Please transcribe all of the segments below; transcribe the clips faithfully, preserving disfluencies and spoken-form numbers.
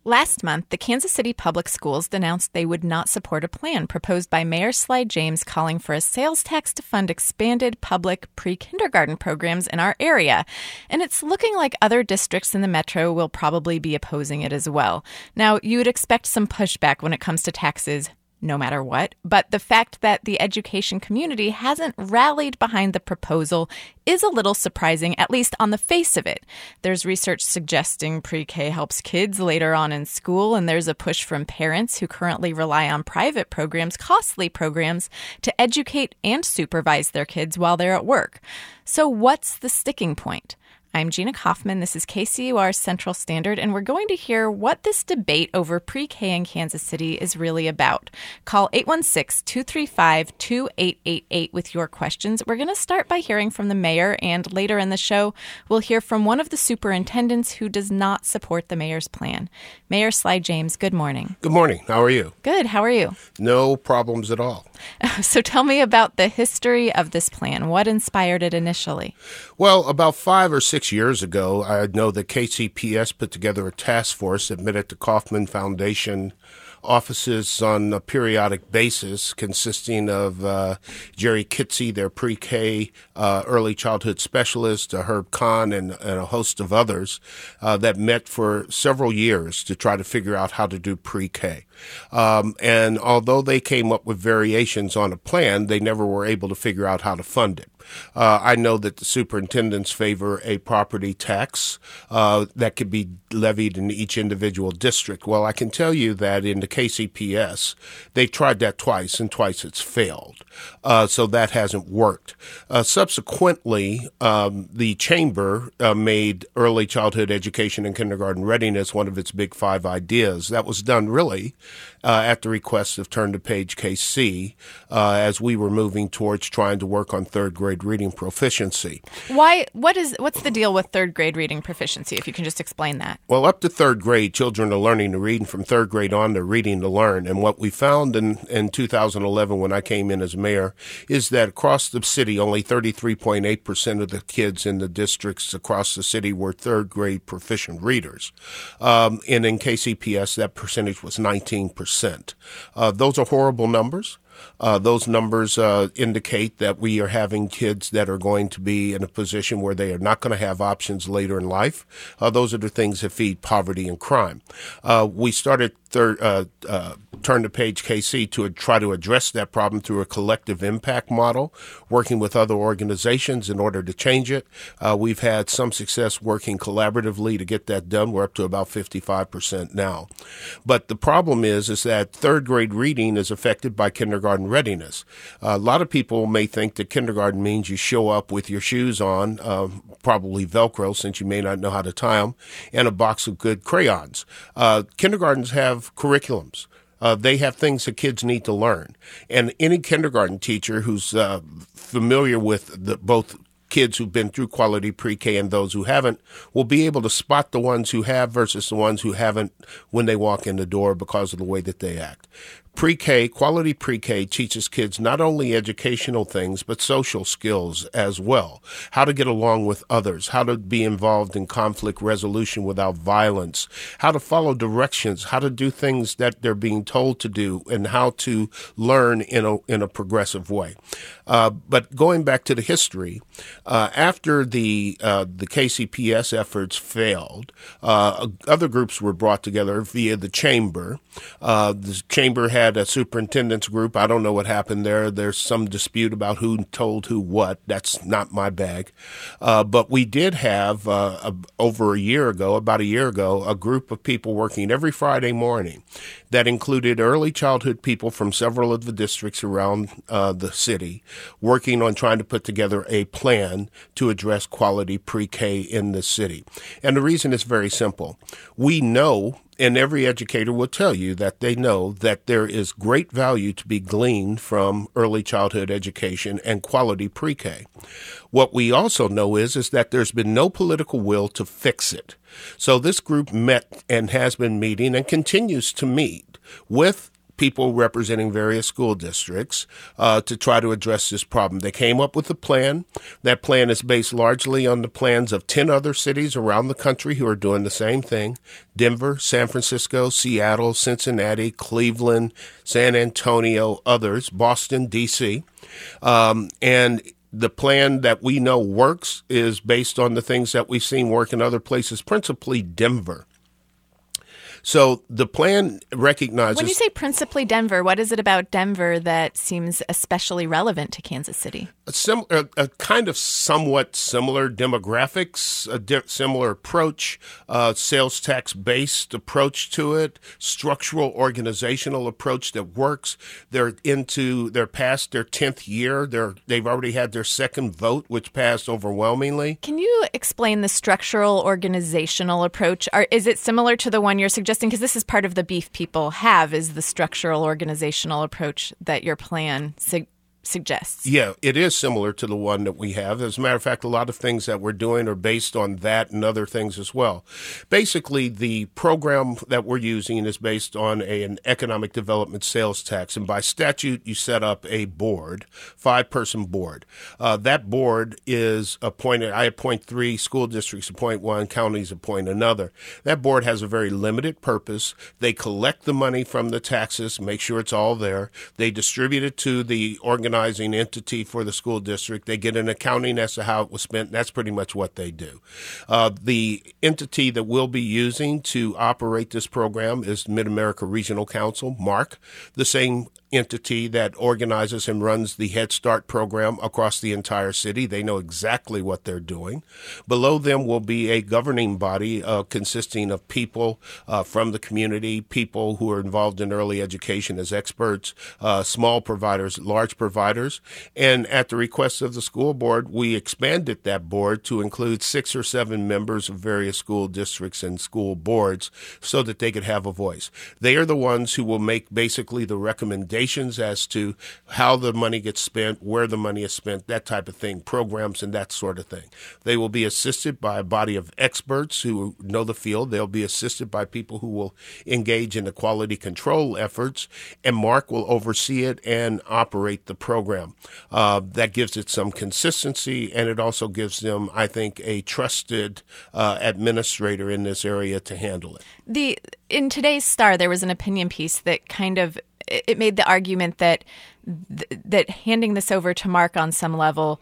Last month, the Kansas City Public Schools announced they would not support a plan proposed by Mayor Sly James calling for a sales tax to fund expanded public pre-kindergarten programs in our area. And it's looking like other districts in the metro will probably be opposing it as well. Now, you would expect some pushback when it comes to taxes, no matter what, but the fact that the education community hasn't rallied behind the proposal is a little surprising, at least on the face of it. There's research suggesting pre-K helps kids later on in school, and there's a push from parents who currently rely on private programs, costly programs, to educate and supervise their kids while they're at work. So what's the sticking point? I'm Gina Kaufman. This is K C U R Central Standard, and we're going to hear what this debate over pre-K in Kansas City is really about. Call eight one six, two three five, two eight eight eight with your questions. We're going to start by hearing from the mayor, and later in the show, we'll hear from one of the superintendents who does not support the mayor's plan. Mayor Sly James, good morning. Good morning. How are you? Good. How are you? No problems at all. So tell me about the history of this plan. What inspired it initially? Well, about five or six years ago, I know that K C P S put together a task force that met at the Kauffman Foundation offices on a periodic basis, consisting of uh, Jerry Kitsey, their pre-K uh, early childhood specialist, uh, Herb Kahn, and, and a host of others uh, that met for several years to try to figure out how to do pre-K. Um, and although they came up with variations on a plan, they never were able to figure out how to fund it. Uh, I know that the superintendents favor a property tax uh, that could be levied in each individual district. Well, I can tell you that in the K C P S, they tried that twice, and twice it's failed. Uh, so that hasn't worked. Uh, subsequently, um, the chamber uh, made early childhood education and kindergarten readiness one of its big five ideas. That was done really uh, at the request of Turn to Page K C uh, as we were moving towards trying to work on third grade reading proficiency. Why? What is? What's the deal with third grade reading proficiency, if you can just explain that? Well, up to third grade, children are learning to read, and from third grade on, they're reading to learn. And what we found in, in two thousand eleven when I came in as mayor is that across the city, only thirty-three point eight percent of the kids in the districts across the city were third grade proficient readers. Um, and in K C P S, that percentage was nineteen percent. Uh, those are horrible numbers. Uh, those numbers uh, indicate that we are having kids that are going to be in a position where they are not going to have options later in life. Uh, those are the things that feed poverty and crime. Uh, we started third, uh, uh, Turn to Page K C to uh, try to address that problem through a collective impact model, working with other organizations in order to change it. Uh, we've had some success working collaboratively to get that done. We're up to about fifty-five percent now. But the problem is, is that third grade reading is affected by kindergarten readiness. Uh, a lot of people may think that kindergarten means you show up with your shoes on, uh, probably Velcro since you may not know how to tie them, and a box of good crayons. Uh, kindergartens have curriculums. Uh, they have things that kids need to learn. And any kindergarten teacher who's uh, familiar with the, both kids who've been through quality pre-K and those who haven't will be able to spot the ones who have versus the ones who haven't when they walk in the door because of the way that they act. Pre-K, quality pre-K teaches kids not only educational things, but social skills as well. How to get along with others, how to be involved in conflict resolution without violence, how to follow directions, how to do things that they're being told to do, and how to learn in a, in a progressive way. Uh, but going back to the history, uh, after the uh, the K C P S efforts failed, uh, other groups were brought together via the chamber. Uh, the chamber had a superintendent's group. I don't know what happened there. There's some dispute about who told who what. That's not my bag. Uh, but we did have, uh, a, over a year ago, about a year ago, a group of people working every Friday morning that included early childhood people from several of the districts around uh, the city, working on trying to put together a plan to address quality pre-K in the city. And the reason is very simple. We know, and every educator will tell you that they know that there is great value to be gleaned from early childhood education and quality pre-K. What we also know is, is that there's been no political will to fix it. So this group met and has been meeting and continues to meet with people representing various school districts uh, to try to address this problem. They came up with a plan. That plan is based largely on the plans of ten other cities around the country who are doing the same thing: Denver, San Francisco, Seattle, Cincinnati, Cleveland, San Antonio, others, Boston, D C Um, and the plan that we know works is based on the things that we've seen work in other places, principally Denver. So the plan recognizes... When you say principally Denver, what is it about Denver that seems especially relevant to Kansas City? A, sim- a, a kind of somewhat similar demographics, a di- similar approach, uh, sales tax-based approach to it, structural organizational approach that works. They're into, they're past their tenth year. They're, they've already had their second vote, which passed overwhelmingly. Can you explain the structural organizational approach? Are, is it similar to the one you're suggesting? Because this is part of the beef people have, is the structural organizational approach that your plan su- suggests. Yeah, it is similar to the one that we have. As a matter of fact, a lot of things that we're doing are based on that and other things as well. Basically, the program that we're using is based on a, an economic development sales tax. And by statute, you set up a board, five-person board. Uh, that board is appointed. I appoint three, school districts appoint one, counties appoint another. That board has a very limited purpose. They collect the money from the taxes, make sure it's all there. They distribute it to the organization entity for the school district. They get an accounting as to how it was spent. That's pretty much what they do. Uh, the entity that we'll be using to operate this program is Mid-America Regional Council, MARC, the same entity that organizes and runs the Head Start program across the entire city. They know exactly what they're doing. Below them will be a governing body uh, consisting of people uh, from the community, people who are involved in early education as experts, uh, small providers, large providers. And at the request of the school board, we expanded that board to include six or seven members of various school districts and school boards so that they could have a voice. They are the ones who will make basically the recommendations as to how the money gets spent, where the money is spent, that type of thing, programs and that sort of thing. They will be assisted by a body of experts who know the field. They'll be assisted by people who will engage in the quality control efforts, and MARC will oversee it and operate the program. Uh, that gives it some consistency, and it also gives them, I think, a trusted uh, administrator in this area to handle it. The in today's Star, there was an opinion piece that kind of it made the argument that th- that handing this over to MARC on some level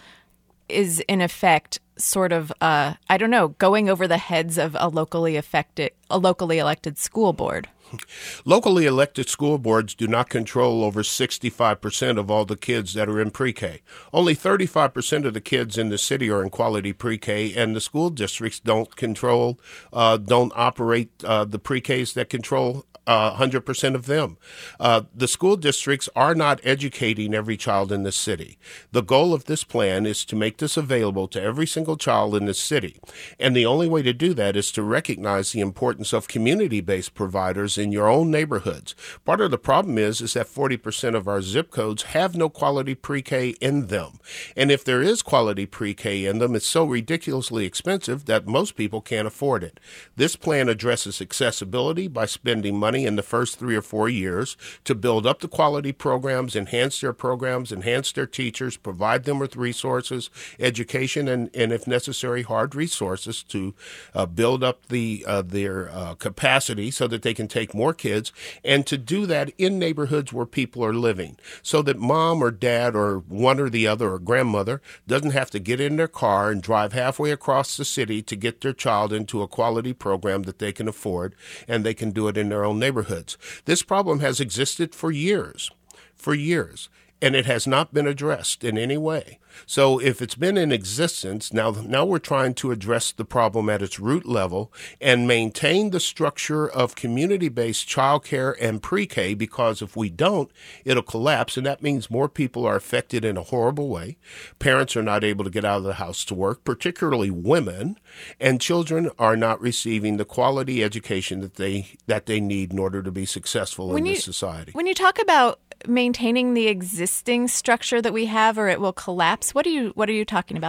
is in effect sort of uh, I don't know, going over the heads of a locally affected a locally elected school board. Locally elected school boards do not control over sixty-five percent of all the kids that are in pre-K. Only thirty-five percent of the kids in the city are in quality pre-K, and the school districts don't control, uh, don't operate uh, the pre-Ks that control Uh, one hundred percent of them. Uh, the school districts are not educating every child in the city. The goal of this plan is to make this available to every single child in the city. And the only way to do that is to recognize the importance of community-based providers in your own neighborhoods. Part of the problem is, is that forty percent of our zip codes have no quality pre-K in them. And if there is quality pre-K in them, it's so ridiculously expensive that most people can't afford it. This plan addresses accessibility by spending money in the first three or four years to build up the quality programs, enhance their programs, enhance their teachers, provide them with resources, education, and, and if necessary, hard resources to uh, build up the uh, their uh, capacity so that they can take more kids, and to do that in neighborhoods where people are living so that mom or dad or one or the other or grandmother doesn't have to get in their car and drive halfway across the city to get their child into a quality program that they can afford, and they can do it in their own neighborhoods. This problem has existed for years, for years, and it has not been addressed in any way. So if it's been in existence, now now we're trying to address the problem at its root level and maintain the structure of community-based childcare and pre-K, because if we don't, it'll collapse, and that means more people are affected in a horrible way. Parents are not able to get out of the house to work, particularly women, and children are not receiving the quality education that they that they need in order to be successful when in you, this society. When you talk about maintaining the existing structure that we have, or it will collapse, what are you what are you talking about there?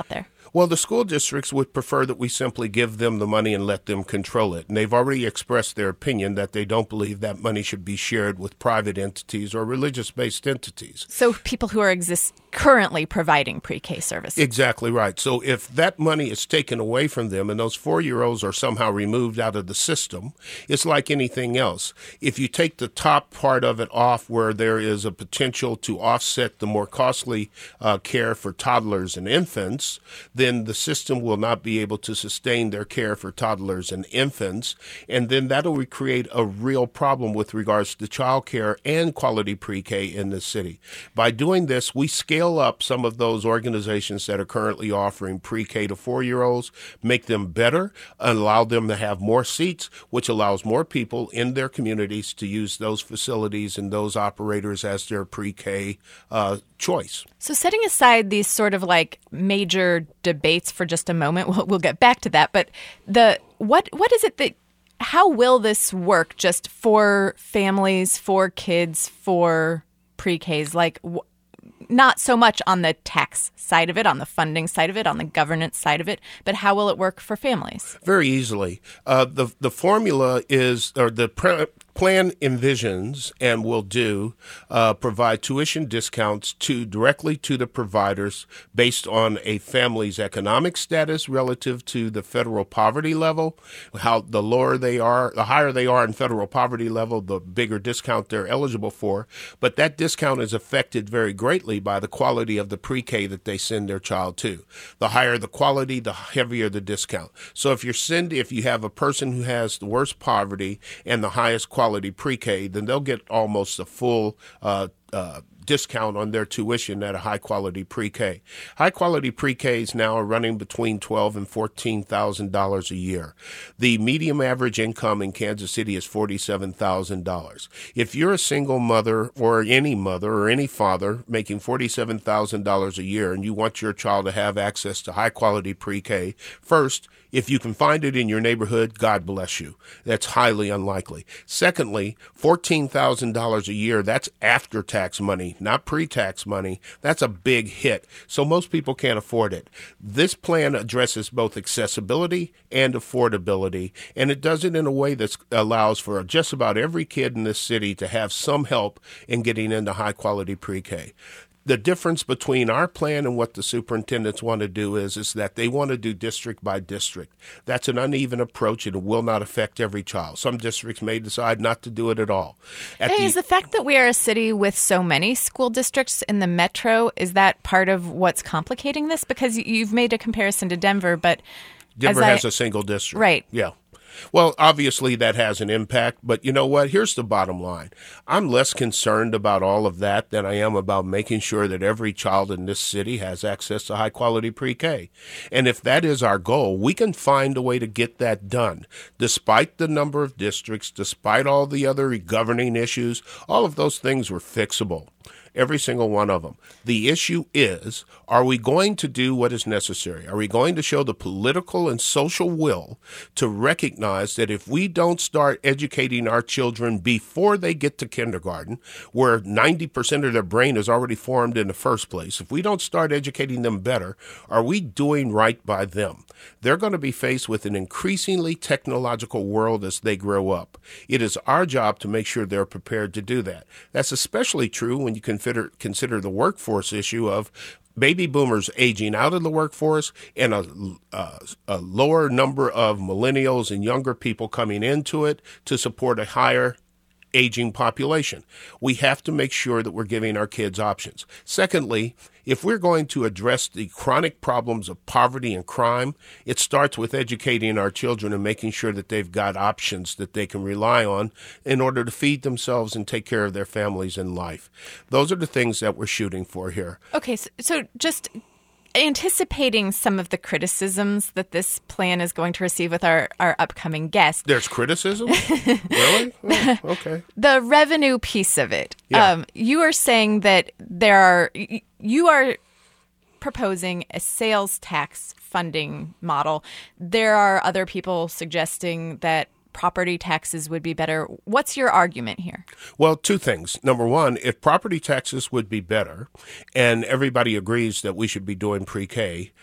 Well, the school districts would prefer that we simply give them the money and let them control it. And they've already expressed their opinion that they don't believe that money should be shared with private entities or religious-based entities. So people who are exist currently providing pre-K services. Exactly right. So if that money is taken away from them and those four-year-olds are somehow removed out of the system, it's like anything else. If you take the top part of it off where there is a potential to offset the more costly uh, care for toddlers and infants, then the system will not be able to sustain their care for toddlers and infants, and then that will create a real problem with regards to child care and quality pre-K in the city. By doing this, we scale up some of those organizations that are currently offering pre-K to four-year-olds, make them better, allow them to have more seats, which allows more people in their communities to use those facilities and those operators as their pre-K uh, choice. So setting aside these sort of like major debates for just a moment, we'll, we'll get back to that. But the what what is it that how will this work just for families, for kids, for pre-Ks? Like w- not so much on the tax side of it, on the funding side of it, on the governance side of it, but how will it work for families? Very easily. Uh, the the formula is, or the pre- plan envisions and will do uh, provide tuition discounts to directly to the providers based on a family's economic status relative to the federal poverty level. How the lower they are, the higher they are in federal poverty level, the bigger discount they're eligible for. But that discount is affected very greatly by the quality of the pre-K that they send their child to. The higher the quality, the heavier the discount. So if you're send, if you have a person who has the worst poverty and the highest quality pre-K, then they'll get almost a full uh, uh, discount on their tuition at a high-quality pre-K. High-quality pre-Ks now are running between twelve thousand dollars and fourteen thousand dollars a year. The median average income in Kansas City is forty-seven thousand dollars. If you're a single mother or any mother or any father making forty-seven thousand dollars a year and you want your child to have access to high-quality pre-K, first, if you can find it in your neighborhood, God bless you. That's highly unlikely. Secondly, fourteen thousand dollars a year, that's after-tax money, not pre-tax money. That's a big hit. So most people can't afford it. This plan addresses both accessibility and affordability, and it does it in a way that allows for just about every kid in this city to have some help in getting into high-quality pre-K. The difference between our plan and what the superintendents want to do is, is that they want to do district by district. That's an uneven approach, and it will not affect every child. Some districts may decide not to do it at all. At hey, the, is the fact that we are a city with so many school districts in the metro, is that part of what's complicating this? Because you've made a comparison to Denver, but Denver as has I, a single district. Right. Yeah. Well, obviously that has an impact, but you know what? Here's the bottom line. I'm less concerned about all of that than I am about making sure that every child in this city has access to high-quality pre-K. And if that is our goal, we can find a way to get that done. Despite the number of districts, despite all the other governing issues, all of those things were fixable. Every single one of them. The issue is, are we going to do what is necessary? Are we going to show the political and social will to recognize that if we don't start educating our children before they get to kindergarten, where ninety percent of their brain is already formed in the first place, if we don't start educating them better, are we doing right by them? They're going to be faced with an increasingly technological world as they grow up. It is our job to make sure they're prepared to do that. That's especially true when you consider, consider the workforce issue of baby boomers aging out of the workforce and a, a, a lower number of millennials and younger people coming into it to support a higher aging population. We have to make sure that we're giving our kids options. Secondly, if we're going to address the chronic problems of poverty and crime, it starts with educating our children and making sure that they've got options that they can rely on in order to feed themselves and take care of their families in life. Those are the things that we're shooting for here. Okay, so, so just anticipating some of the criticisms that this plan is going to receive with our, our upcoming guest. There's criticism? Really? Oh, okay. The revenue piece of it. Yeah. Um, you are saying that there are, you are proposing a sales tax funding model. There are other people suggesting that property taxes would be better. What's your argument here? Well, two things. Number one, if property taxes would be better and everybody agrees that we should be doing pre-K,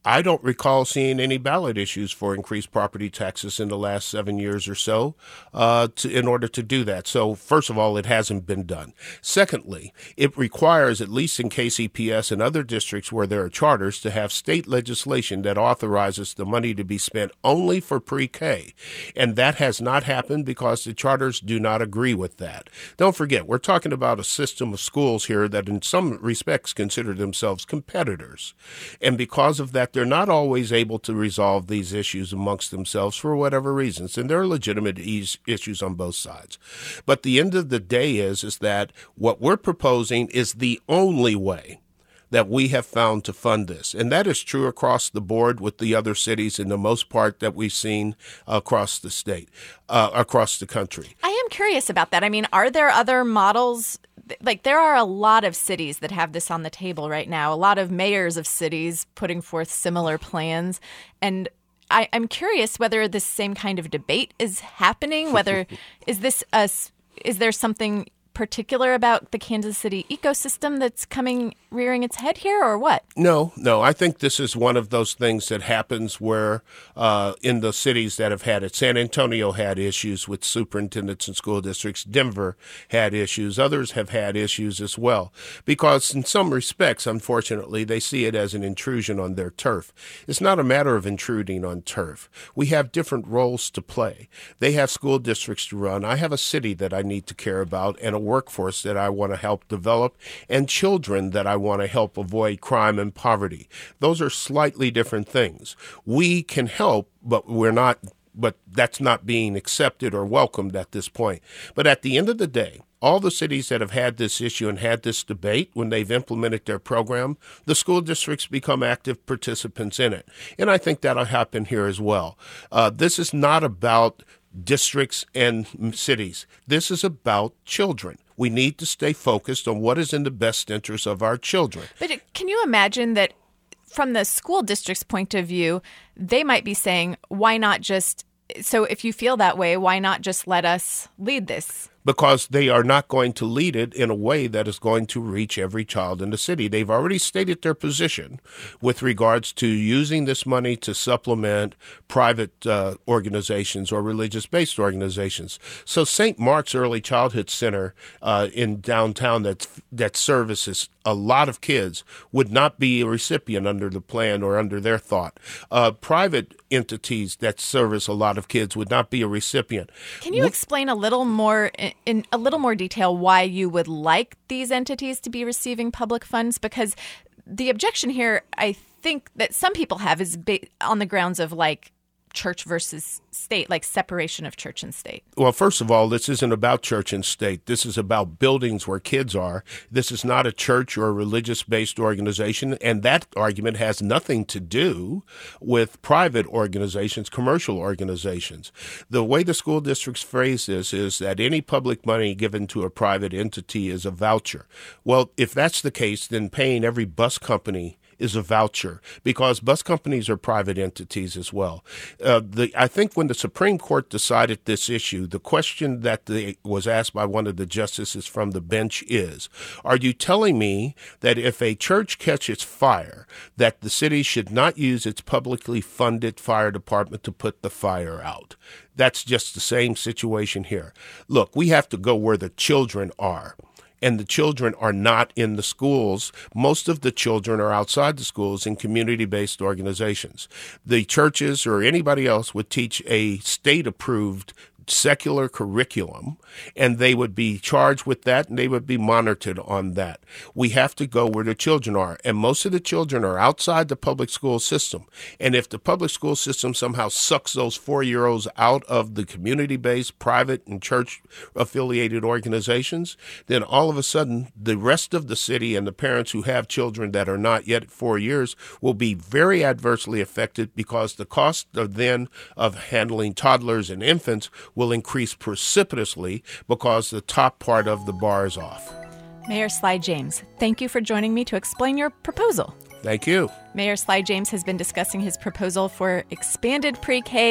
I don't recall seeing any ballot issues for increased property taxes in the last seven years or so uh, to, in order to do that. So, first of all, it hasn't been done. Secondly, it requires, at least in K C P S and other districts where there are charters, to have state legislation that authorizes the money to be spent only for pre-K. And that has not happened because the charters do not agree with that. Don't forget, we're talking about a system of schools here that in some respects consider themselves competitors. And because of that, they're not always able to resolve these issues amongst themselves for whatever reasons, and there are legitimate is- issues on both sides. But the end of the day is, is that what we're proposing is the only way that we have found to fund this. And that is true across the board with the other cities in the most part that we've seen across the state, uh, across the country. I am curious about that. I mean, are there other models? Like, there are a lot of cities that have this on the table right now, a lot of mayors of cities putting forth similar plans. And I, I'm curious whether this same kind of debate is happening, whether is this a, is there something particular about the Kansas City ecosystem that's coming rearing its head here, or what? No, no. I think this is one of those things that happens where uh, in the cities that have had it, San Antonio had issues with superintendents and school districts. Denver had issues. Others have had issues as well because in some respects, unfortunately, they see it as an intrusion on their turf. It's not a matter of intruding on turf. We have different roles to play. They have school districts to run. I have a city that I need to care about and a workforce that I want to help develop and children that I want to help avoid crime and poverty. Those are slightly different things. We can help, but we're not, but that's not being accepted or welcomed at this point. But at the end of the day, all the cities that have had this issue and had this debate, when they've implemented their program, the school districts become active participants in it. And I think that'll happen here as well. Uh, this is not about districts and cities. This is about children. We need to stay focused on what is in the best interest of our children. But can you imagine that from the school district's point of view, they might be saying, why not just, so if you feel that way, why not just let us lead this? Because they are not going to lead it in a way that is going to reach every child in the city. They've already stated their position with regards to using this money to supplement private uh, organizations or religious-based organizations. So Saint Mark's Early Childhood Center uh, in downtown that, that services a lot of kids would not be a recipient under the plan or under their thought. Uh, private entities that service a lot of kids would not be a recipient. Can you explain a little more in, in a little more detail why you would like these entities to be receiving public funds? Because the objection here, I think that some people have is ba- on the grounds of like church versus state, like separation of church and state. Well, first of all, this isn't about church and state. This is about buildings where kids are. This is not a church or a religious-based organization, and that argument has nothing to do with private organizations, commercial organizations. The way the school districts phrase this is that any public money given to a private entity is a voucher. Well, if that's the case, then paying every bus company is a voucher because bus companies are private entities as well. Uh, the, I think when the Supreme Court decided this issue, the question that the, was asked by one of the justices from the bench is, are you telling me that if a church catches fire, that the city should not use its publicly funded fire department to put the fire out? That's just the same situation here. Look, we have to go where the children are. And the children are not in the schools. Most of the children are outside the schools in community-based organizations. The churches or anybody else would teach a state-approved secular curriculum, and they would be charged with that, and they would be monitored on that. We have to go where the children are, and most of the children are outside the public school system. And if the public school system somehow sucks those four-year-olds out of the community-based, private, and church-affiliated organizations, then all of a sudden, the rest of the city and the parents who have children that are not yet four years will be very adversely affected because the cost of then of handling toddlers and infants will increase precipitously because the top part of the bar is off. Mayor Sly James, thank you for joining me to explain your proposal. Thank you. Mayor Sly James has been discussing his proposal for expanded pre-K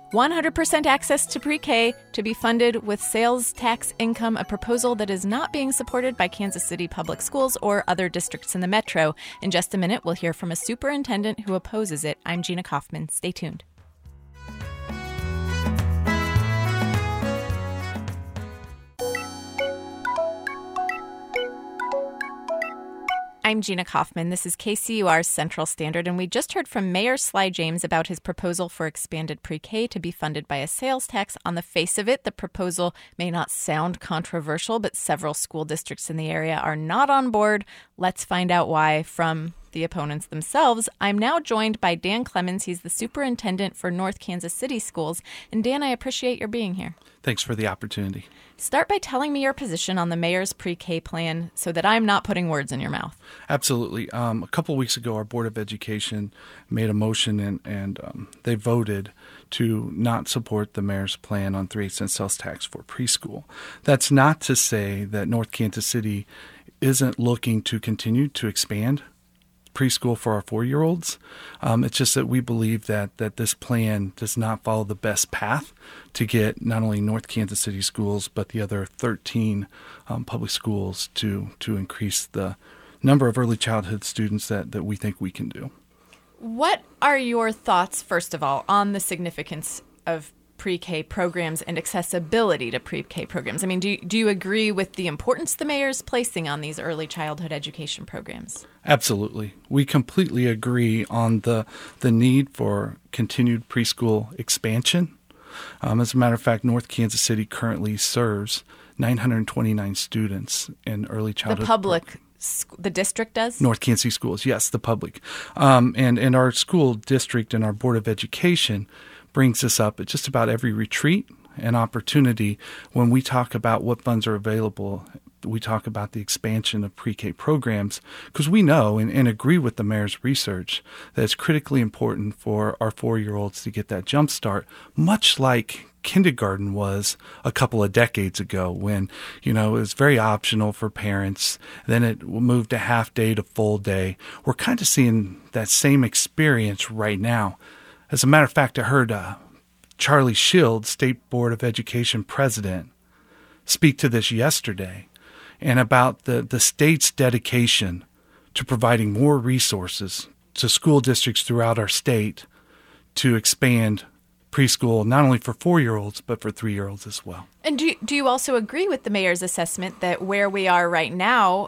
one hundred percent access to pre-K to be funded with sales tax income, a proposal that is not being supported by Kansas City Public Schools or other districts in the metro. In just a minute, we'll hear from a superintendent who opposes it. I'm Gina Kaufman. Stay tuned. I'm Gina Kaufman. This is K C U R's Central Standard, and we just heard from Mayor Sly James about his proposal for expanded pre-K to be funded by a sales tax. On the face of it, the proposal may not sound controversial, but several school districts in the area are not on board. Let's find out why from the opponents themselves. I'm now joined by Dan Clemens. He's the superintendent for North Kansas City Schools. And Dan, I appreciate your being here. Thanks for the opportunity. Start by telling me your position on the mayor's pre-K plan so that I'm not putting words in your mouth. Absolutely. Um, a couple of weeks ago, our Board of Education made a motion and, and um, they voted to not support the mayor's plan on three cent sales tax for preschool. That's not to say that North Kansas City isn't looking to continue to expand preschool for our four-year-olds. Um, it's just that we believe that that this plan does not follow the best path to get not only North Kansas City schools, but the other thirteen um, public schools to to increase the number of early childhood students that, that we think we can do. What are your thoughts, first of all, on the significance of pre-K programs and accessibility to pre-K programs? I mean, do you, do you agree with the importance the mayor's placing on these early childhood education programs? Absolutely. We completely agree on the the need for continued preschool expansion. Um, as a matter of fact, North Kansas City currently serves nine hundred twenty-nine students in early childhood. The public, pro- the district does? North Kansas City Schools, yes, the public. Um, and, and our school district and our Board of Education brings this up at just about every retreat and opportunity when we talk about what funds are available. We talk about the expansion of pre-K programs because we know and, and agree with the mayor's research that it's critically important for our four-year-olds to get that jump start, much like kindergarten was a couple of decades ago when, you know, it was very optional for parents. Then it moved to half day to full day. We're kind of seeing that same experience right now. As a matter of fact, I heard uh, Charlie Shield, State Board of Education president, speak to this yesterday and about the, the state's dedication to providing more resources to school districts throughout our state to expand preschool, not only for four-year-olds, but for three-year-olds as well. And do, do you also agree with the mayor's assessment that where we are right now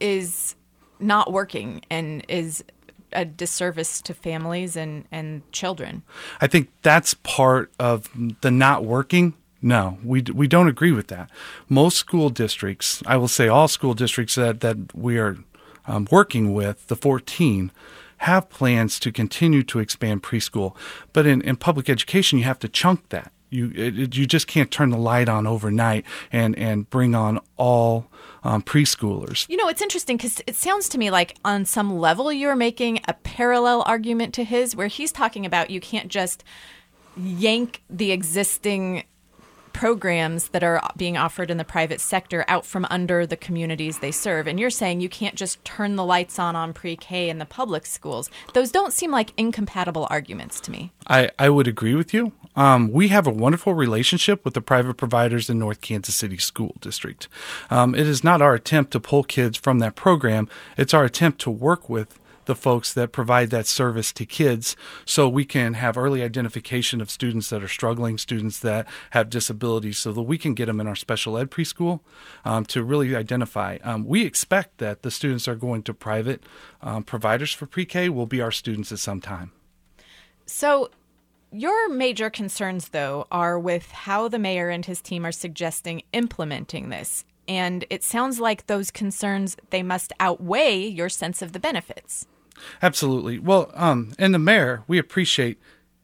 is not working and is a disservice to families and, and children? I think that's part of the not working. No, we we don't agree with that. Most school districts, I will say all school districts that, that we are um, working with, the fourteen, have plans to continue to expand preschool. But in, in public education, you have to chunk that. You it, you just can't turn the light on overnight and, and bring on all um, preschoolers. You know, it's interesting because it sounds to me like on some level you're making a parallel argument to his where he's talking about you can't just yank the existing programs that are being offered in the private sector out from under the communities they serve. And you're saying you can't just turn the lights on on pre-K in the public schools. Those don't seem like incompatible arguments to me. I, I would agree with you. Um, we have a wonderful relationship with the private providers in North Kansas City School District. Um, it is not our attempt to pull kids from that program. It's our attempt to work with the folks that provide that service to kids so we can have early identification of students that are struggling, students that have disabilities, so that we can get them in our special ed preschool um, to really identify. Um, we expect that the students are going to private um, providers for pre-K will be our students at some time. So your major concerns, though, are with how the mayor and his team are suggesting implementing this. And it sounds like those concerns, they must outweigh your sense of the benefits. Absolutely. Well, um, and the mayor, we appreciate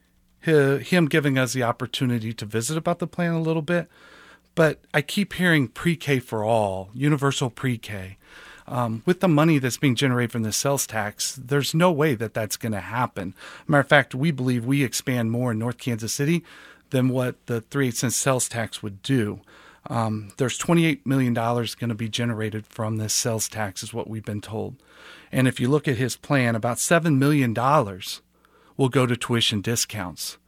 him giving us the opportunity to visit about the plan a little bit. But I keep hearing pre-K for all, universal pre-K. Um, with the money that's being generated from the sales tax, there's no way that that's going to happen. Matter of fact, we believe we expand more in North Kansas City than what the three eighths cent sales tax would do. Um, there's twenty-eight million dollars going to be generated from this sales tax is what we've been told. And if you look at his plan, about seven million dollars will go to tuition discounts.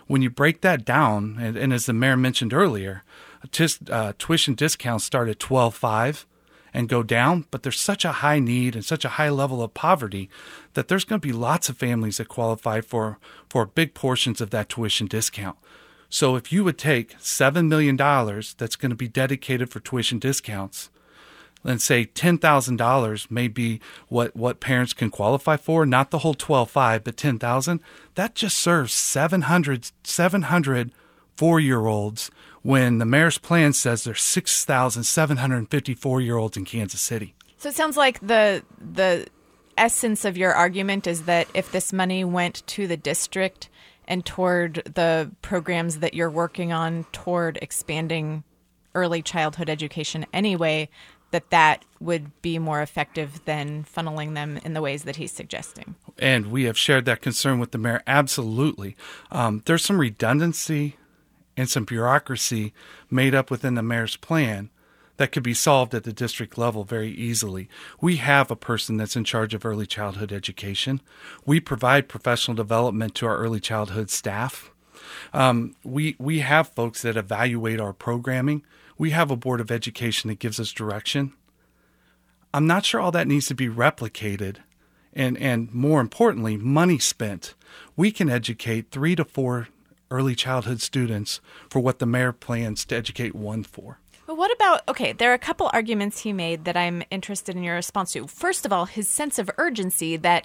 When you break that down, and, and as the mayor mentioned earlier, tis, uh, tuition discounts start at twelve five and go down, but there's such a high need and such a high level of poverty that there's going to be lots of families that qualify for, for big portions of that tuition discount. So if you would take seven million dollars that's going to be dedicated for tuition discounts, and say ten thousand dollars may be what, what parents can qualify for, not the whole twelve five, but ten thousand dollars, that just serves seven hundred, seven hundred four-year-olds when the mayor's plan says there's six thousand seven hundred fifty four-year-olds in Kansas City. So it sounds like the the essence of your argument is that if this money went to the district and toward the programs that you're working on toward expanding early childhood education anyway, that that would be more effective than funneling them in the ways that he's suggesting. And we have shared that concern with the mayor. Absolutely. Um, there's some redundancy and some bureaucracy made up within the mayor's plan that could be solved at the district level very easily. We have a person that's in charge of early childhood education. We provide professional development to our early childhood staff. Um, we we have folks that evaluate our programming. We have a board of education that gives us direction. I'm not sure all that needs to be replicated, and, and more importantly, money spent. We can educate three to four early childhood students for what the mayor plans to educate one for. But what about, okay, there are a couple arguments he made that I'm interested in your response to. First of all, his sense of urgency that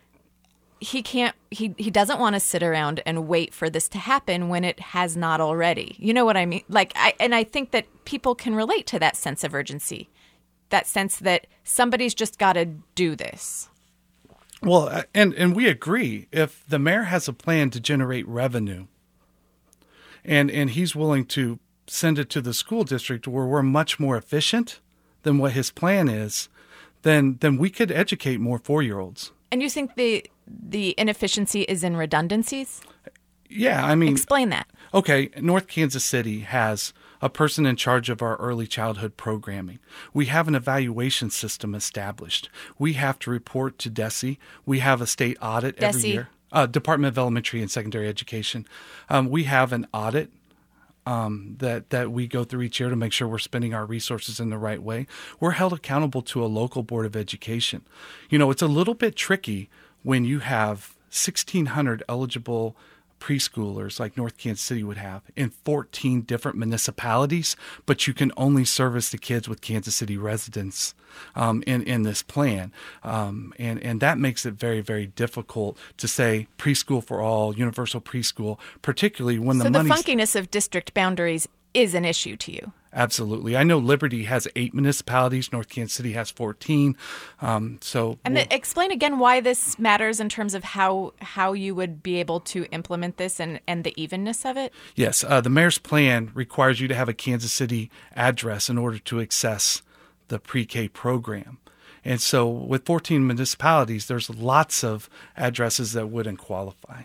he can't, he, he doesn't want to sit around and wait for this to happen when it has not already. You know what I mean? Like, I, and I think that people can relate to that sense of urgency, that sense that somebody's just got to do this. Well, and, and we agree. If the mayor has a plan to generate revenue and, and he's willing to send it to the school district where we're much more efficient than what his plan is, then, then we could educate more four-year-olds. And you think the the inefficiency is in redundancies? Yeah, I mean... Explain that. Okay, North Kansas City has a person in charge of our early childhood programming. We have an evaluation system established. We have to report to D E S E. We have a state audit D E S E. every year. Uh, Department of Elementary and Secondary Education. Um, we have an audit Um, that, that we go through each year to make sure we're spending our resources in the right way. We're held accountable to a local board of education. You know, it's a little bit tricky when you have sixteen hundred eligible preschoolers like North Kansas City would have in fourteen different municipalities, but you can only service the kids with Kansas City residents um, in, in this plan. Um, and, and that makes it very, very difficult to say preschool for all, universal preschool, particularly when the So the money's... funkiness of district boundaries is an issue to you. Absolutely. I know Liberty has eight municipalities. North Kansas City has fourteen. Um, so, and we'll, the, explain again why this matters in terms of how how you would be able to implement this and, and the evenness of it. Yes. Uh, the mayor's plan requires you to have a Kansas City address in order to access the pre-K program. And so with fourteen municipalities, there's lots of addresses that wouldn't qualify.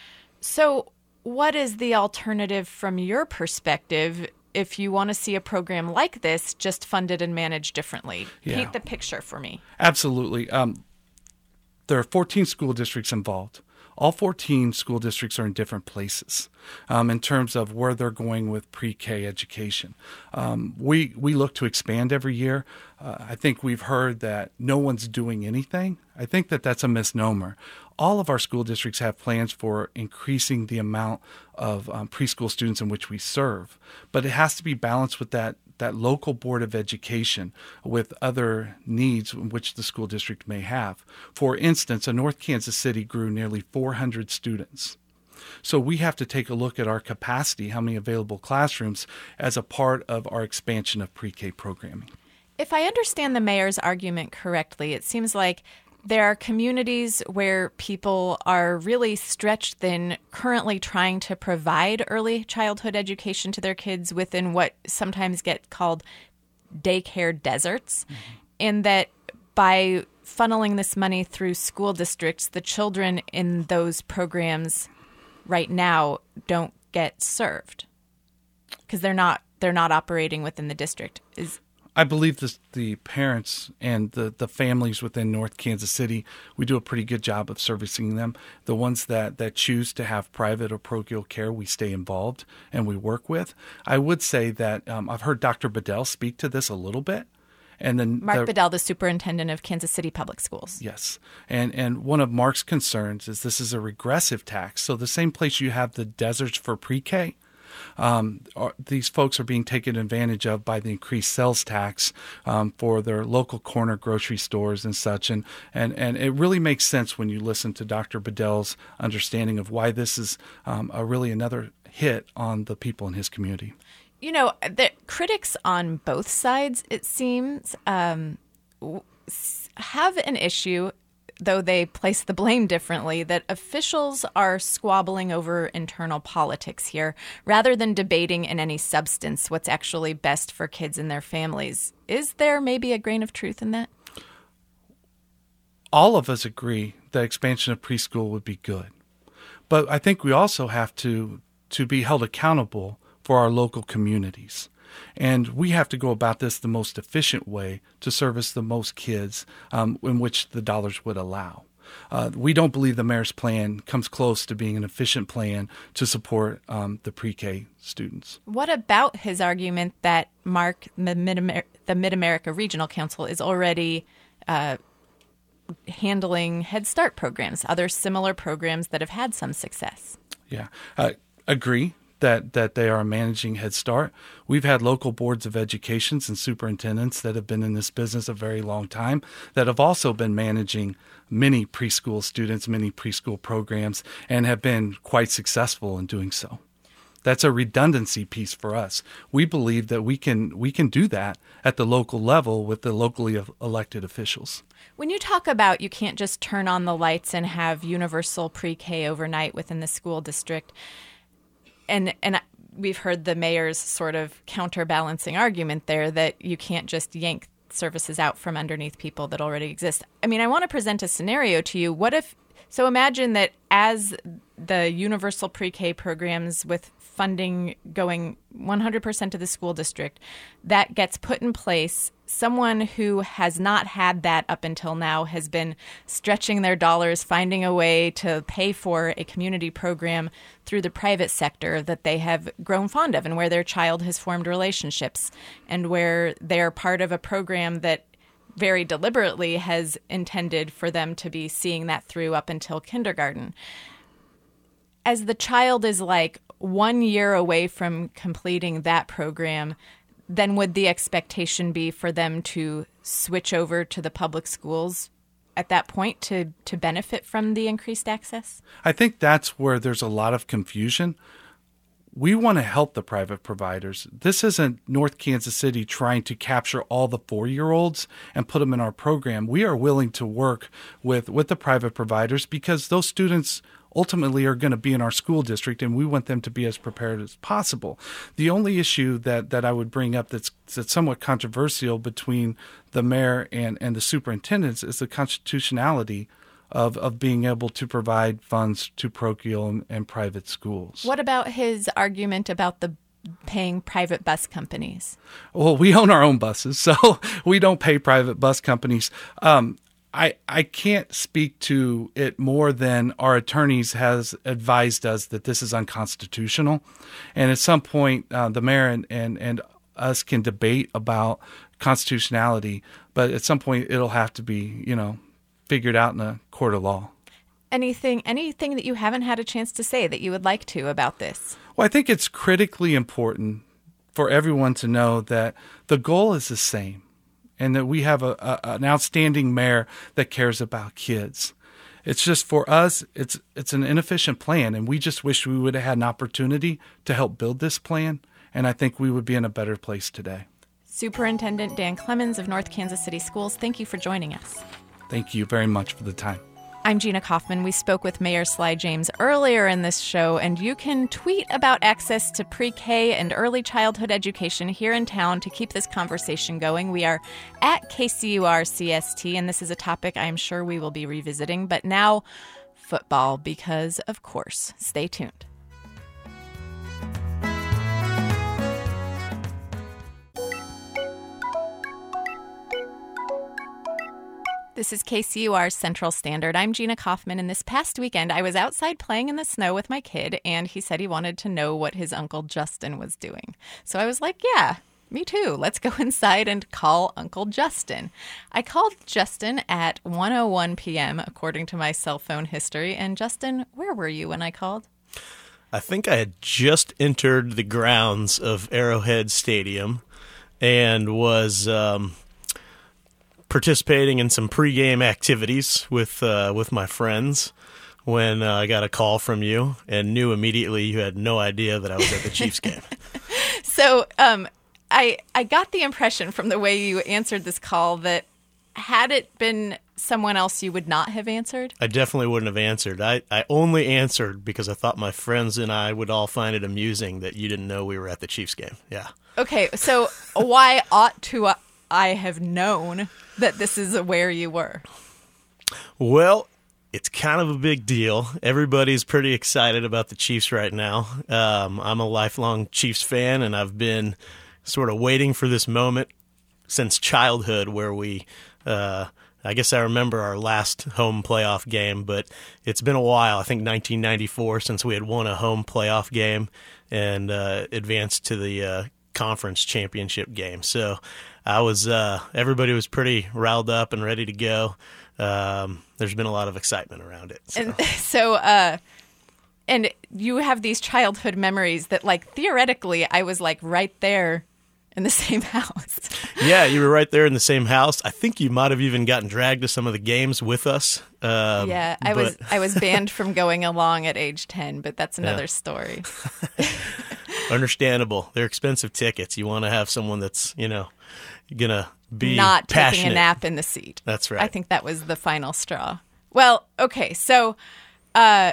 So what is the alternative from your perspective if you want to see a program like this just funded and managed differently? Yeah. Paint the picture for me. Absolutely. Um, there are fourteen school districts involved. All fourteen school districts are in different places um, in terms of where they're going with pre-K education. Um, we, we look to expand every year. Uh, I think we've heard that no one's doing anything. I think that that's a misnomer. All of our school districts have plans for increasing the amount of um, preschool students in which we serve, but it has to be balanced with that that local board of education with other needs which the school district may have. For instance, a North Kansas City grew nearly four hundred students. So we have to take a look at our capacity, how many available classrooms, as a part of our expansion of pre-K programming. If I understand the mayor's argument correctly, it seems like there are communities where people are really stretched thin, currently trying to provide early childhood education to their kids within what sometimes get called daycare deserts, mm-hmm. and that by funneling this money through school districts, the children in those programs right now don't get served because they're not they're not operating within the district. Is I believe this, the parents and the, the families within North Kansas City, we do a pretty good job of servicing them. The ones that, that choose to have private or parochial care, we stay involved and we work with. I would say that um, I've heard Doctor Bedell speak to this a little bit. And then Mark the, Bedell, the superintendent of Kansas City Public Schools. Yes. And and one of Mark's concerns is this is a regressive tax. So the same place you have the deserts for pre-K, Um, are, these folks are being taken advantage of by the increased sales tax um, for their local corner grocery stores and such. And, and, and it really makes sense when you listen to Doctor Bedell's understanding of why this is um, a really another hit on the people in his community. You know, the critics on both sides, it seems, um, have an issue, though they place the blame differently, that officials are squabbling over internal politics here rather than debating in any substance what's actually best for kids and their families. Is there maybe a grain of truth in that? All of us agree that expansion of preschool would be good. But I think we also have to, to be held accountable for our local communities. And we have to go about this the most efficient way to service the most kids um, in which the dollars would allow. Uh, we don't believe the mayor's plan comes close to being an efficient plan to support um, the pre-K students. What about his argument that Mark, the Mid-Amer- the Mid-America Regional Council, is already uh, handling Head Start programs, other similar programs that have had some success? Yeah, uh, agree. That, that they are managing Head Start. We've had local boards of educations and superintendents that have been in this business a very long time that have also been managing many preschool students, many preschool programs, and have been quite successful in doing so. That's a redundancy piece for us. We believe that we can we can do that at the local level with the locally elected officials. When you talk about you can't just turn on the lights and have universal pre-K overnight within the school district, And and we've heard the mayor's sort of counterbalancing argument there that you can't just yank services out from underneath people that already exist. I mean, I want to present a scenario to you. What if, so imagine that as the universal pre-K programs with funding going one hundred percent to the school district, that gets put in place. Someone who has not had that up until now has been stretching their dollars, finding a way to pay for a community program through the private sector that they have grown fond of and where their child has formed relationships and where they're part of a program that very deliberately has intended for them to be seeing that through up until kindergarten. As the child is like one year away from completing that program, then would the expectation be for them to switch over to the public schools at that point to, to benefit from the increased access? I think that's where there's a lot of confusion. We want to help the private providers. This isn't North Kansas City trying to capture all the four-year-olds and put them in our program. We are willing to work with, with the private providers because those students ultimately are going to be in our school district, and we want them to be as prepared as possible. The only issue that, that I would bring up that's, that's somewhat controversial between the mayor and, and the superintendents is the constitutionality of, of being able to provide funds to parochial and, and private schools. What about his argument about the paying private bus companies? Well, we own our own buses, so we don't pay private bus companies. Um, I, I can't speak to it more than our attorneys has advised us that this is unconstitutional. And at some point, uh, the mayor and, and, and us can debate about constitutionality, but at some point it'll have to be, you know, figured out in a court of law. Anything, anything that you haven't had a chance to say that you would like to about this? Well, I think it's critically important for everyone to know that the goal is the same. And that we have a, a, an outstanding mayor that cares about kids. It's just for us, it's it's an inefficient plan, and we just wish we would have had an opportunity to help build this plan, and I think we would be in a better place today. Superintendent Dan Clemens of North Kansas City Schools, thank you for joining us. Thank you very much for the time. I'm Gina Kaufman. We spoke with Mayor Sly James earlier in this show, and you can tweet about access to pre-K and early childhood education here in town to keep this conversation going. We are at K C U R C S T, and this is a topic I'm sure we will be revisiting. But now, football, because, of course, stay tuned. This is K C U R Central Standard. I'm Gina Kaufman, and this past weekend I was outside playing in the snow with my kid, and he said he wanted to know what his Uncle Justin was doing. So I was like, yeah, me too. Let's go inside and call Uncle Justin. I called Justin at one oh one p.m., according to my cell phone history. And Justin, where were you when I called? I think I had just entered the grounds of Arrowhead Stadium and was... Um, participating in some pregame activities with uh, with my friends when uh, I got a call from you and knew immediately you had no idea that I was at the Chiefs game. So um, I I got the impression from the way you answered this call that had it been someone else, you would not have answered? I definitely wouldn't have answered. I, I only answered because I thought my friends and I would all find it amusing that you didn't know we were at the Chiefs game. Yeah. Okay, so why ought to uh, I have known that this is where you were? Well, it's kind of a big deal. Everybody's pretty excited about the Chiefs right now. Um, I'm a lifelong Chiefs fan, and I've been sort of waiting for this moment since childhood where we, uh, I guess I remember our last home playoff game, but it's been a while. I think nineteen ninety-four since we had won a home playoff game and uh, advanced to the uh, conference championship game. So I was, uh, everybody was pretty riled up and ready to go. Um, there's been a lot of excitement around it. So, and, so uh, and you have these childhood memories that, like, theoretically, I was like right there in the same house. Yeah, you were right there in the same house. I think you might have even gotten dragged to some of the games with us. Um, yeah, I but... was I was banned from going along at age ten, but that's another yeah. story. Understandable. They're expensive tickets. You want to have someone that's, you know, gonna be not passionate. Taking a nap in the seat. That's right. I think that was the final straw. Well, okay, so uh,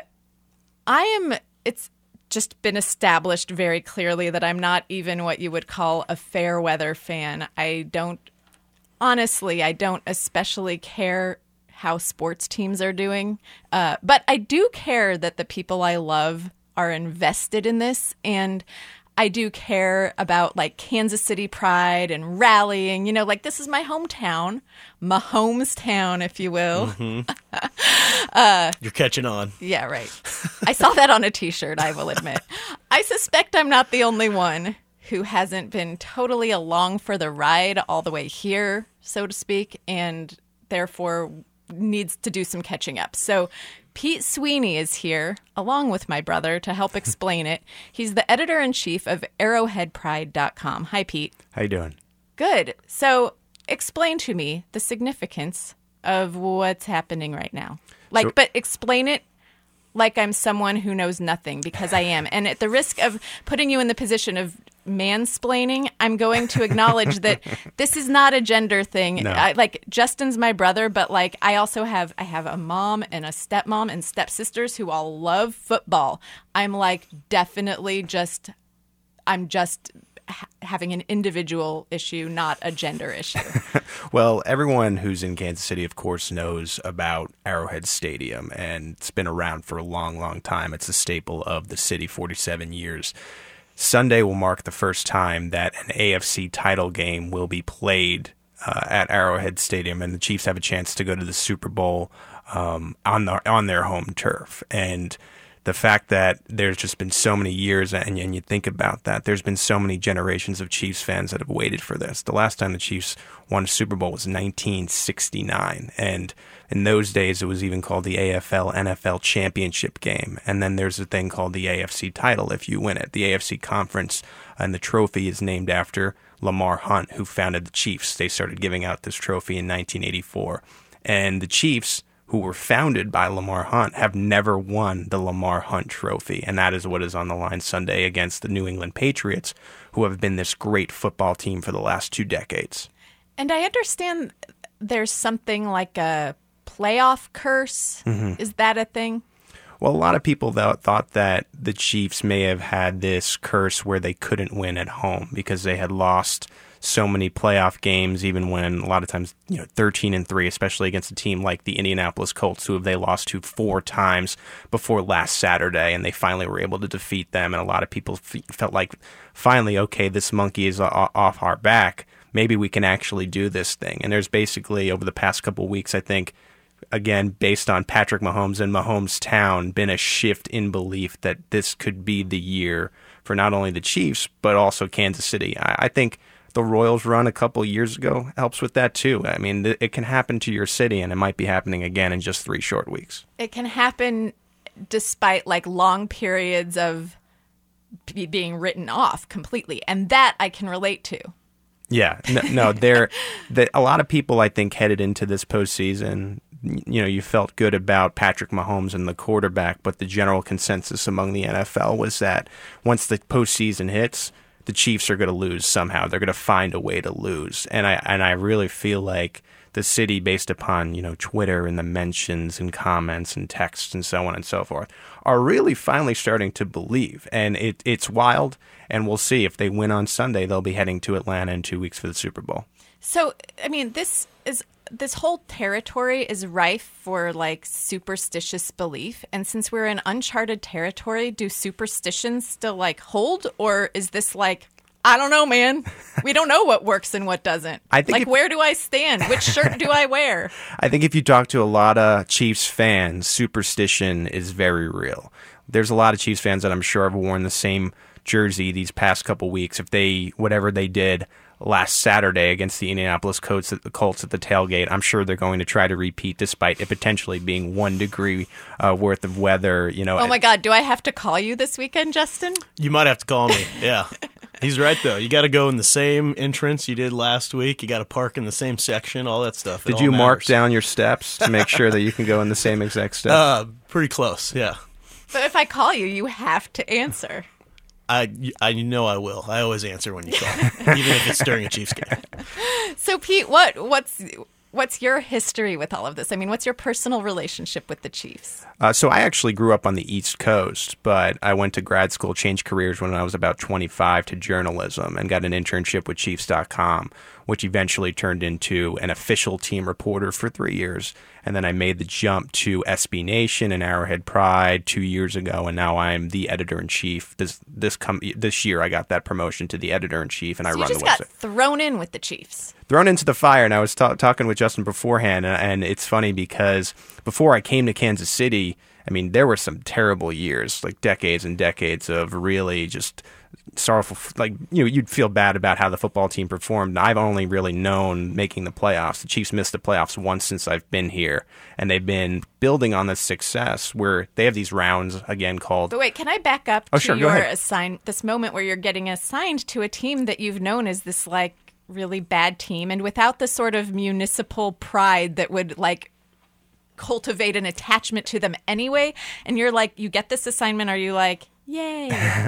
I am. It's just been established very clearly that I'm not even what you would call a fair weather fan. I don't. Honestly, I don't especially care how sports teams are doing, uh, but I do care that the people I love are invested in this, and I do care about, like, Kansas City pride and rallying. You know, like, this is my hometown, Mahomes town, if you will. Mm-hmm. uh, You're catching on. Yeah, right. I saw that on a T-shirt, I will admit. I suspect I'm not the only one who hasn't been totally along for the ride all the way here, so to speak, and therefore needs to do some catching up. So Pete Sweeney is here, along with my brother, to help explain it. He's the editor-in-chief of arrowhead pride dot com. Hi, Pete. How you doing? Good. So explain to me the significance of what's happening right now. Like, so, but explain it like I'm someone who knows nothing, because I am. And at the risk of putting you in the position of mansplaining, I'm going to acknowledge that this is not a gender thing. No. I, like, Justin's my brother, but, like, I also have I have a mom and a stepmom and stepsisters who all love football. I'm, like, definitely just I'm just ha- having an individual issue, not a gender issue. Well, everyone who's in Kansas City, of course, knows about Arrowhead Stadium, and it's been around for a long, long time. It's a staple of the city, forty-seven years. Sunday will mark the first time that an A F C title game will be played uh, at Arrowhead Stadium, and the Chiefs have a chance to go to the Super Bowl um, on the, on their home turf. And the fact that there's just been so many years, and, and you think about that, there's been so many generations of Chiefs fans that have waited for this. The last time the Chiefs won a Super Bowl was nineteen sixty-nine, and in those days it was even called the A F L N F L Championship game. And then there's a thing called the A F C title if you win it. The A F C Conference, and the trophy is named after Lamar Hunt, who founded the Chiefs. They started giving out this trophy in nineteen eighty-four. And the Chiefs, who were founded by Lamar Hunt, have never won the Lamar Hunt Trophy. And that is what is on the line Sunday against the New England Patriots, who have been this great football team for the last two decades. And I understand there's something like a playoff curse. Mm-hmm. Is that a thing? Well, a lot of people th- thought that the Chiefs may have had this curse where they couldn't win at home because they had lost so many playoff games, even when a lot of times, you know, thirteen and three, especially against a team like the Indianapolis Colts, who they lost to four times before last Saturday, and they finally were able to defeat them. And a lot of people f- felt like, finally, okay, this monkey is o- off our back. maybe we can actually do this thing. And there's basically, over the past couple of weeks, I think, again, based on Patrick Mahomes and Mahomes Town, been a shift in belief that this could be the year for not only the Chiefs, but also Kansas City. I, I think the Royals run a couple years ago helps with that too. I mean, th- it can happen to your city, and it might be happening again in just three short weeks. It can happen despite like long periods of b- being written off completely, and that I can relate to. Yeah, no, no there. The, a lot of people, I think, headed into this postseason. You know, you felt good about Patrick Mahomes and the quarterback, but the general consensus among the N F L was that once the postseason hits, the Chiefs are going to lose somehow. They're going to find a way to lose. And I and I really feel like the city, based upon, you know, Twitter and the mentions and comments and texts and so on and so forth, are really finally starting to believe. And it it's wild, and we'll see. If they win on Sunday, they'll be heading to Atlanta in two weeks for the Super Bowl. So, I mean, this is this whole territory is rife for like superstitious belief. And since we're in uncharted territory, do superstitions still like hold? Or is this like, I don't know, man. We don't know what works and what doesn't. I think like, if, where do I stand? Which shirt do I wear? I think if you talk to a lot of Chiefs fans, superstition is very real. There's a lot of Chiefs fans that I'm sure have worn the same jersey these past couple weeks. If they, whatever they did last Saturday against the Indianapolis Colts at the Colts at the tailgate, I'm sure they're going to try to repeat, despite it potentially being one degree uh, worth of weather. You know. Oh my God, do I have to call you this weekend, Justin? You might have to call me. Yeah, he's right though. You got to go in the same entrance you did last week. You got to park in the same section. All that stuff. Did you mark down your steps to make sure that you can go in the same exact steps? Uh, pretty close. Yeah. But if I call you, you have to answer. I, I know I will. I always answer when you call, even if it's during a Chiefs game. So, Pete, what what's what's your history with all of this? I mean, what's your personal relationship with the Chiefs? Uh, so I actually grew up on the East Coast, but I went to grad school, changed careers when I was about twenty-five to journalism, and got an internship with Chiefs dot com, which eventually turned into an official team reporter for three years. And then I made the jump to S B Nation and Arrowhead Pride two years ago, and now I'm the editor-in-chief. This this com- this year I got that promotion to the editor-in-chief, and so I you run the just website. got thrown in with the Chiefs. Thrown into the fire, and I was ta- talking with Justin beforehand, and, and it's funny because before I came to Kansas City, I mean, there were some terrible years, like decades and decades of really just sorrowful, like, you know, you'd feel bad about how the football team performed. And I've only really known making the playoffs. The Chiefs missed the playoffs once since I've been here, and they've been building on this success where they have these rounds again called. But wait, can I back up oh, to sure, your assign this moment where you're getting assigned to a team that you've known as this like really bad team, and without the sort of municipal pride that would like cultivate an attachment to them anyway, and you're like, you get this assignment, are you like, yay?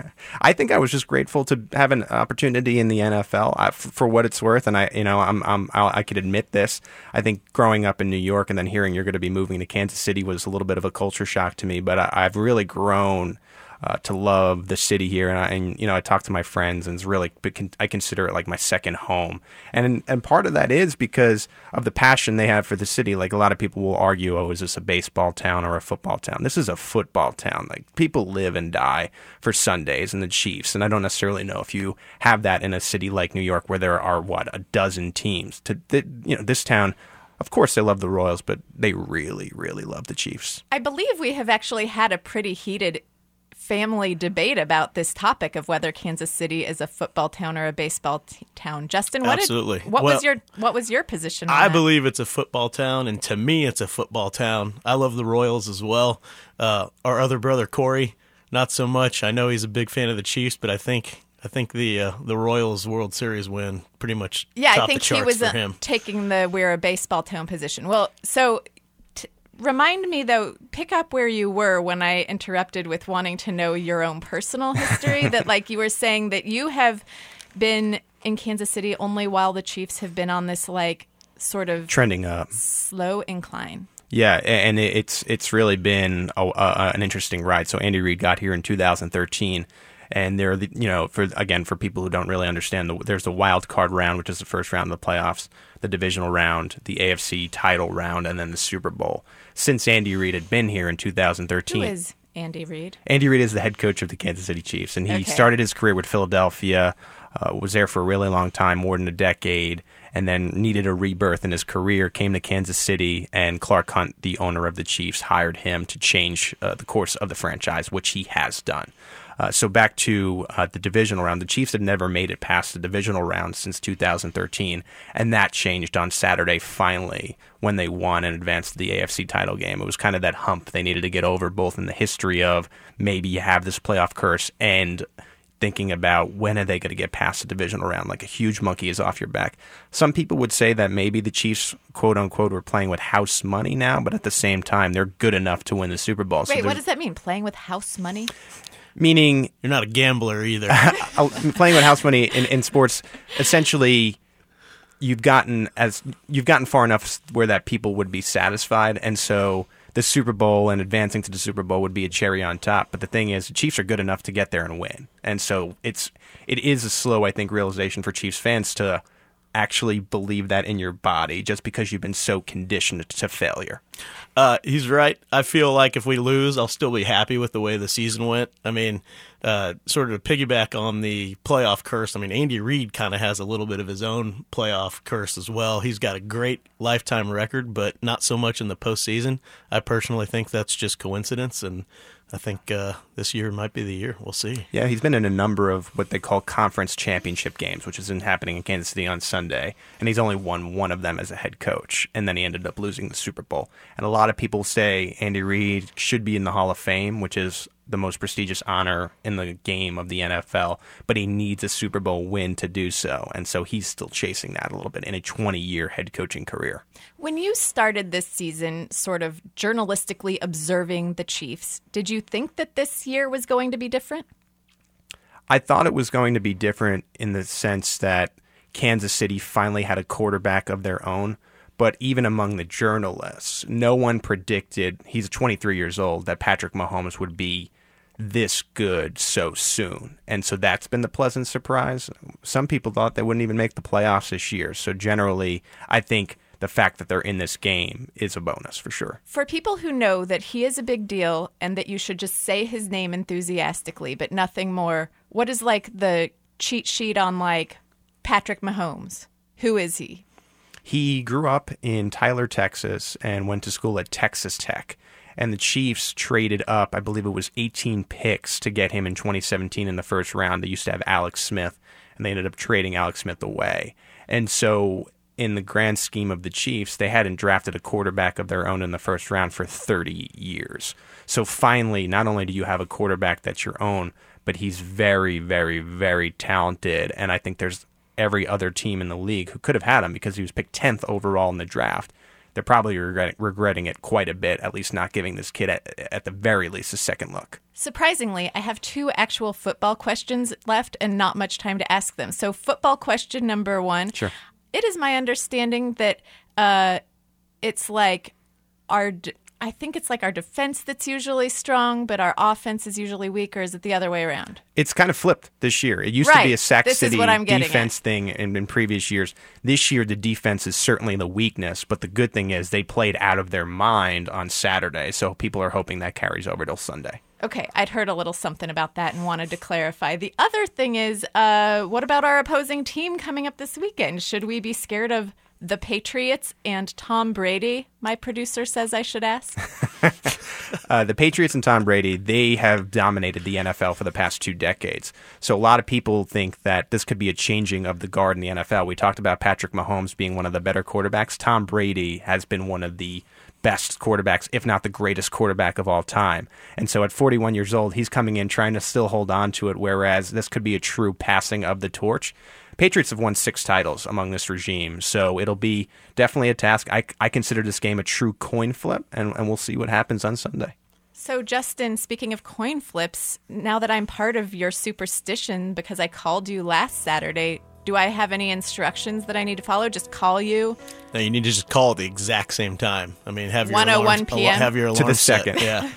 I think I was just grateful to have an opportunity in the N F L I, for, for what it's worth, and I, you know, I'm, I'm, I'll, I could admit this. I think growing up in New York and then hearing you're going to be moving to Kansas City was a little bit of a culture shock to me. But I, I've really grown uh, to love the city here, and, I, and you know, I talk to my friends, and it's really, I consider it like my second home. And and part of that is because of the passion they have for the city. Like a lot of people will argue, oh, is this a baseball town or a football town? This is a football town. Like people live and die for Sundays and the Chiefs. And I don't necessarily know if you have that in a city like New York where there are, what, a dozen teams. To you know, this town, of course they love the Royals, but they really, really love the Chiefs. I believe we have actually had a pretty heated family debate about this topic of whether Kansas City is a football town or a baseball t- town. Justin, what Absolutely. Did, what well, was your what was your position on I that? believe it's a football town, and to me it's a football town. I love the Royals as well. Uh, our other brother Corey, not so much. I know he's a big fan of the Chiefs, but I think I think the uh, the Royals World Series win pretty much yeah, topped I think the charts he was for uh, him. taking the we're a baseball town position. Well, so t- remind me though, pick up where you were when I interrupted with wanting to know your own personal history. That like you were saying that you have been in Kansas City only while the Chiefs have been on this like sort of trending up slow incline. Yeah, and it's it's really been a, a, an interesting ride. So Andy Reid got here in two thousand thirteen, and there, you know, for again for people who don't really understand, the, there's the wild card round, which is the first round of the playoffs, the divisional round, the A F C title round, and then the Super Bowl. Since Andy Reid had been here in two thousand thirteen, Who is Andy Reid? Andy Reid is the head coach of the Kansas City Chiefs, and he Okay. started his career with Philadelphia, uh, was there for a really long time, more than a decade, and then needed a rebirth in his career, came to Kansas City, and Clark Hunt, the owner of the Chiefs, hired him to change uh, the course of the franchise, which he has done. Uh, so back to uh, the divisional round. The Chiefs had never made it past the divisional round since two thousand thirteen, and that changed on Saturday finally when they won and advanced to the A F C title game. It was kind of that hump they needed to get over, both in the history of maybe you have this playoff curse and thinking about when are they going to get past the divisional round, like a huge monkey is off your back. Some people would say that maybe the Chiefs, quote unquote, were playing with house money now, but at the same time, they're good enough to win the Super Bowl. Wait, so what does that mean? Playing with house money? Meaning, You're not a gambler either. playing with house money in, in sports, essentially, you've gotten as you've gotten far enough where that people would be satisfied, and so the Super Bowl and advancing to the Super Bowl would be a cherry on top. But the thing is, the Chiefs are good enough to get there and win, and so it's it is a slow, I think, realization for Chiefs fans to actually believe that in your body, just because you've been so conditioned to failure. Uh, he's right. I feel like if we lose, I'll still be happy with the way the season went. I mean, uh, sort of to piggyback on the playoff curse, I mean, Andy Reid kind of has a little bit of his own playoff curse as well. He's got a great lifetime record, but not so much in the postseason. I personally think that's just coincidence, and I think uh, this year might be the year. We'll see. Yeah, he's been in a number of what they call conference championship games, which is happening in Kansas City on Sunday, and he's only won one of them as a head coach, and then he ended up losing the Super Bowl. And a lot of people say Andy Reid should be in the Hall of Fame, which is the most prestigious honor in the game of the N F L, but he needs a Super Bowl win to do so, and so he's still chasing that a little bit in a twenty-year head coaching career. When you started this season sort of journalistically observing the Chiefs, did you think that this year was going to be different? I thought it was going to be different in the sense that Kansas City finally had a quarterback of their own, but even among the journalists, no one predicted, he's twenty-three years old, that Patrick Mahomes would be this good so soon. And so that's been the pleasant surprise. Some people thought they wouldn't even make the playoffs this year. So generally, I think the fact that they're in this game is a bonus for sure. For people who know that he is a big deal and that you should just say his name enthusiastically, but nothing more, what is like the cheat sheet on like Patrick Mahomes? Who is he? He grew up in Tyler, Texas, and went to school at Texas Tech. And the Chiefs traded up, I believe it was eighteen picks to get him in twenty seventeen in the first round. They used to have Alex Smith, and they ended up trading Alex Smith away. And so in the grand scheme of the Chiefs, they hadn't drafted a quarterback of their own in the first round for thirty years. So finally, not only do you have a quarterback that's your own, but he's very, very, very talented. And I think there's every other team in the league who could have had him because he was picked tenth overall in the draft. They're probably regret, regretting it quite a bit, at least not giving this kid, at, at the very least, a second look. Surprisingly, I have two actual football questions left and not much time to ask them. So football question number one. Sure. It is my understanding that uh, it's like our, d- I think it's like our defense that's usually strong, but our offense is usually weak, or is it the other way around? It's kind of flipped this year. It used Right. to be a Sac This is City what I'm getting defense at. thing in, in previous years. This year, the defense is certainly the weakness, but the good thing is they played out of their mind on Saturday, so people are hoping that carries over till Sunday. Okay, I'd heard a little something about that and wanted to clarify. The other thing is, uh, what about our opposing team coming up this weekend? Should we be scared of the Patriots and Tom Brady? My producer says I should ask. uh, the Patriots and Tom Brady, they have dominated the N F L for the past two decades. So a lot of people think that this could be a changing of the guard in the N F L. We talked about Patrick Mahomes being one of the better quarterbacks. Tom Brady has been one of the best quarterbacks, if not the greatest quarterback of all time. And so at forty-one years old, he's coming in trying to still hold on to it, whereas this could be a true passing of the torch. Patriots have won six titles among this regime, so it'll be definitely a task. I, I consider this game a true coin flip, and, and we'll see what happens on Sunday. So, Justin, speaking of coin flips, now that I'm part of your superstition because I called you last Saturday, do I have any instructions that I need to follow? Just call you? No, you need to just call at the exact same time. I mean, have your one oh one alarms- p.m. have your alarm To the set. second. Yeah,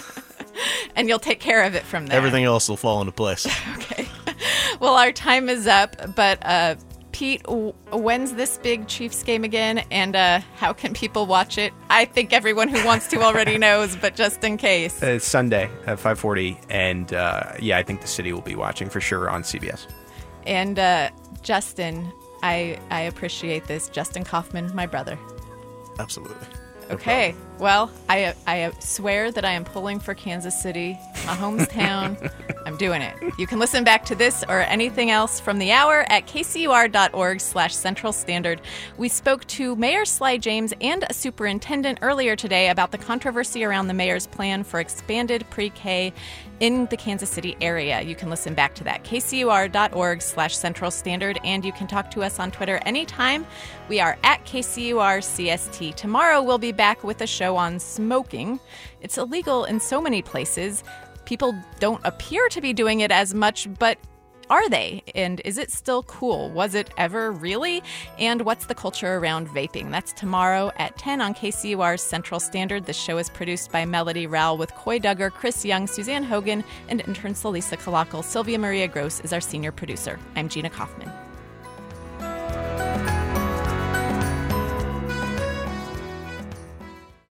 And you'll take care of it from there. everything else will fall into place. Okay. Well, our time is up, but uh, Pete, w- when's this big Chiefs game again, and uh, how can people watch it? I think everyone who wants to already knows, but just in case. It's Sunday at five forty, and uh, yeah, I think the city will be watching for sure on C B S. And uh, Justin, I I appreciate this. Justin Kaufman, my brother. Absolutely. Okay, well, I I swear that I am pulling for Kansas City, my hometown. I'm doing it. You can listen back to this or anything else from the hour at kcur.org slash Central Standard. We spoke to Mayor Sly James and a superintendent earlier today about the controversy around the mayor's plan for expanded pre-K in the Kansas City area. You can listen back to that, kcur.org slash Central Standard, and you can talk to us on Twitter anytime. We are at K C U R C S T. Tomorrow we'll be back with a show on smoking. It's illegal in so many places. People don't appear to be doing it as much, but are they? And is it still cool? Was it ever really? And what's the culture around vaping? That's tomorrow at ten on K C U R's Central Standard. The show is produced by Melody Rowell with Coy Duggar, Chris Young, Suzanne Hogan, and intern Salisa Kalakal. Sylvia Maria Gross is our senior producer. I'm Gina Kaufman.